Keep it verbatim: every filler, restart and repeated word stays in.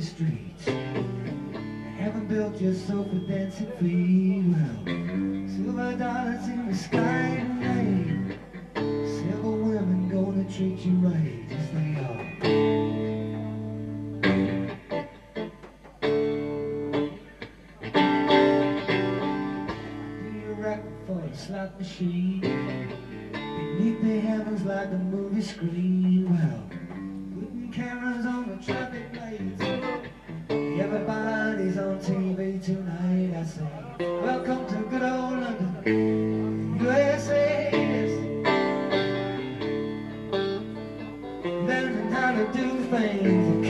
streets. Haven't built yourself a dancing feet. Well, silver dollars in the sky tonight. Several women gonna treat you right as they are. Do you rock for a slot machine? Beneath the heavens like a movie screen. Well, putting cameras on the traffic lights. Everybody's on T V tonight. I say, welcome to good old London, U S A. Learning how to do things.